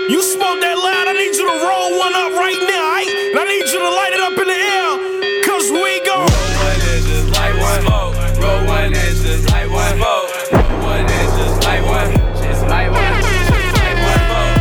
You smoke that loud, I need you to roll one up right now, aight? And I need you to light it up in the air, cause we gon' roll one and just light one smoke. Roll one and just light one smoke. Roll one and just light one. Just light one. Just light one smoke.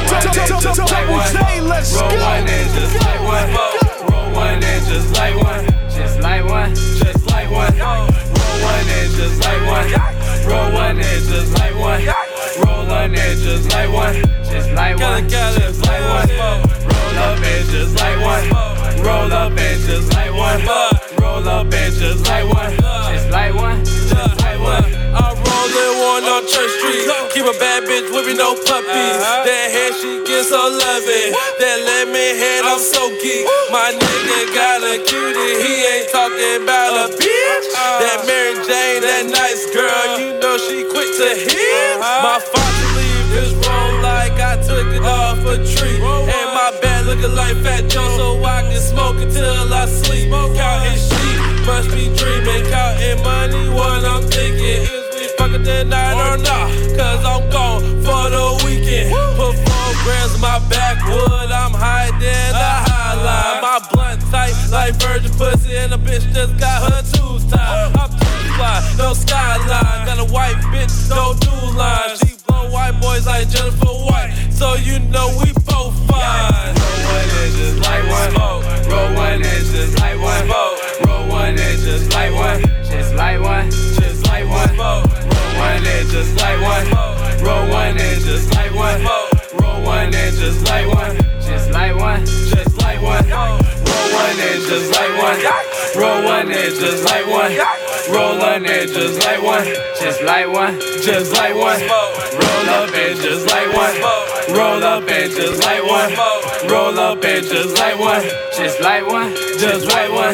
Let's roll one and just light one smoke. Roll one and just light one. Just light one. Just light one. Roll one and just light one. Roll one and just light one. Roll one and just light one. Just light one. Just light one. Roll up and just light one. Roll up and just light one. Roll up and just light one. Just light one. Just light one. I'm rolling one on Church Street. Keep a bad bitch with me, no puppies. That hair, she gets so loving. That lemon head, I'm so geek. My nigga got a cutie, he ain't talking about a bitch. That Mary Jane, that nice girl, you know she quick to hit. My father leave this roll like I took it off a tree. And my bed looking like Fat Joe, so I can smoke until I sleep. Counting sheep, must be dreaming. Counting money, what I'm thinking is we fucking tonight or not. Cause I'm gone for the weekend. Put 4 grams in my backwood, I'm high than the highline. My blunt tight like virgin pussy, and a bitch just got her tubes tied. I'm too fly, no skyline. Got a white bitch, no do line. She blow white boys like Jennifer White, so you know we both fine. Roll one and just light one smoke. Roll one and just light one smoke. Roll one and just light one. Just light one. Just light one smoke. Roll one and just light one. Roll one and just light one. Roll one and just light one. Just light one. Just light one. Roll one and just light one. Roll one and just light one. Roll one and just light one. Just light one. Just light one. Roll up and just light one. Roll up and just light one. Roll up and just light one. Just light one. Just light one.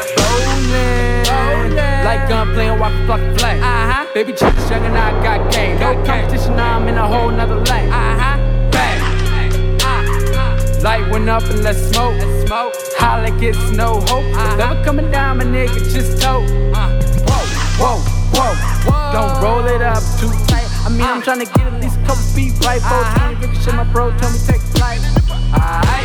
Rollin', like gun playing, walk the block and flag. Baby chicks young and I got game. No competition, now I'm in a whole nother lane. Bang. Light went up and let's smoke. Holla gets no hope. Never coming down, my nigga, just tote. Whoa. Don't roll it up too tight. I mean, I'm tryna get at least a couple feet right. 14, ricochet, my bro told me take a flight. Alright.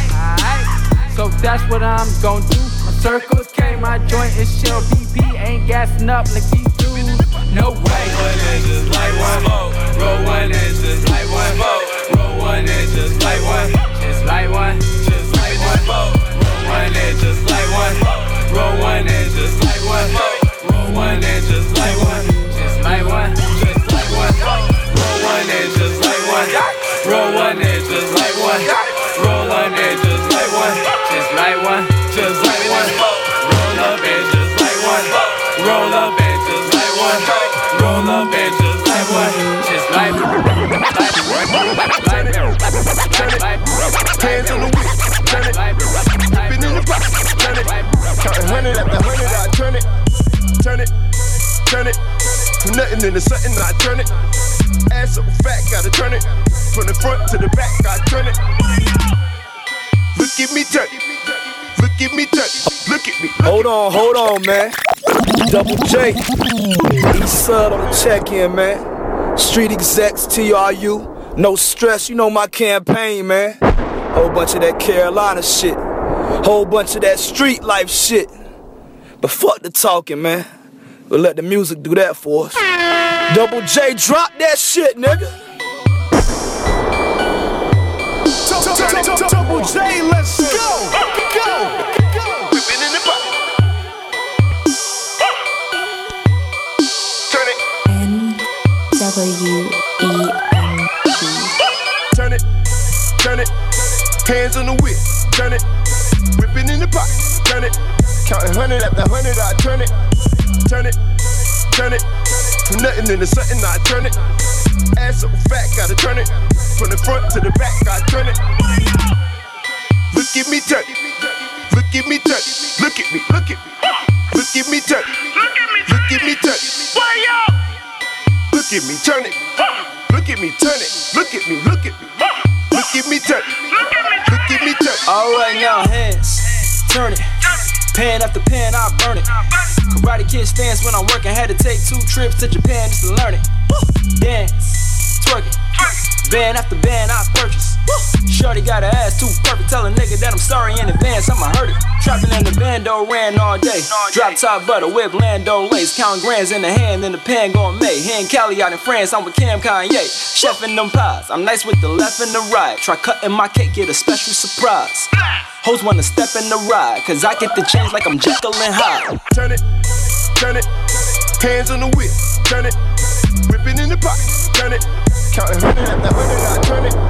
So that's what I'm gon' do. My circles K, my joint is shell. BP ain't gassing up like these dudes. No way. Roll one and just light one. Roll one and just light one. Roll one and just light one. Just light one. Just light one. Roll one and just light one. Roll one and just light one. Roll one and just light one. Just light one. Just light one. Roll one and just light one. Roll one and just light one. Roll one and just light one. Just light one. Just light one. Roll up and just light one. Roll up and just light one. Roll up and just light one. Just light one. Hands on the whip, turn it. Dipping in the box, turn it. Counting 100 after 100, I turn it. Turn it. From nothing into something, I turn it. Ass so fat, gotta turn it. From the front to the back, I turn it. Look at me turn it. Look at me turn it. Look at me. Hold on, man. Double J. East Sud on the check-in, man. Street execs, TRU. No stress, you know my campaign, man. Whole bunch of that Carolina shit. Whole bunch of that street life shit. But fuck the talking, man. We'll let the music do that for us. Double J, drop that shit, nigga. Double J, let's go. Whipping in the box. Turn it. NWENT. Turn it. Hands on the whip, turn it. Whipping in the pot, turn it. Counting 100 after 100, I turn it. Turn it. From nothing into something, I turn it. Ass so fat, gotta turn it. From the front to the back, I turn it. Look at me turn it. Look at me turn it. Look at me. Look at me turn it. Look at me turn it. Look at me turn it. Look at me turn it. Look at me. Look at me turn it. Look at me turn it. Alright now, hands, turn it. Pen after pen, I burn it. Karate Kid stance when I'm working. Had to take 2 trips to Japan just to learn it. Dance, twerk it. Band after band, I purchase. Shorty got her ass too perfect. Tell a nigga that I'm sorry in advance, I'ma hurt it. Trapping in the bando, ran all day. Drop top butter, whip Lando lace. Counting grands in the hand, in the pan going May. Here in Cali out in France, I'm with Cam Kanye. Chefing them pies, I'm nice with the left and the right. Try cutting my cake, get a special surprise. Hoes wanna step in the ride, cause I get the change like I'm Jekyll and Hyde. Turn it, hands on the whip, turn it, whipping in the pot, turn it, counting 100 after 100, I turn it,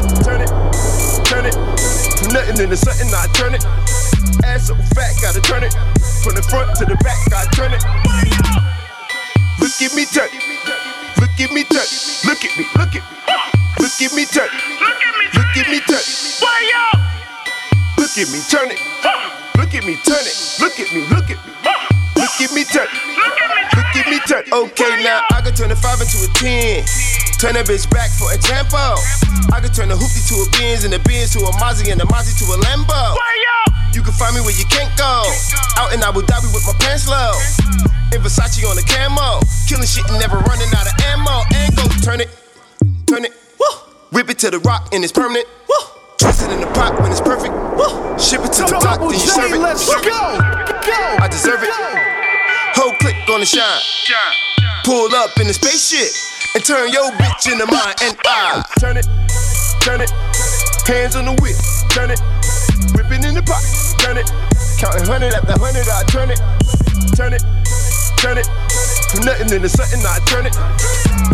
from nothing into something, I turn it, ass so fat, gotta turn it, from the front to the back, I turn it, look at me turn, look at me turn, look at me, look at me, look at me turn, look at me turn, look at me turn it, look at me turn it, look at me, look at me. Look at me turn, look at me turn. Okay, now I can turn a 5 into a 10. Turn that bitch back for example. I can turn a hoopty to a Benz and a Benz to a Mozzie and a Mozzie to a Lambo. You can find me where you can't go. Out in Abu Dhabi with my pants low. In Versace on the camo. Killing shit and never running out of ammo. And go turn it, whip it to the rock and it's permanent. Twist it in the pot when it's perfect. Ship it to the block, then you serve it. Let's go. I deserve it. Whole click gonna shine. Pull up in the spaceship and turn your bitch into mine. And I turn it, hands on the whip, turn it, whipping in the pot, turn it, counting 100 after 100, I turn it, from nothing into something, I turn it,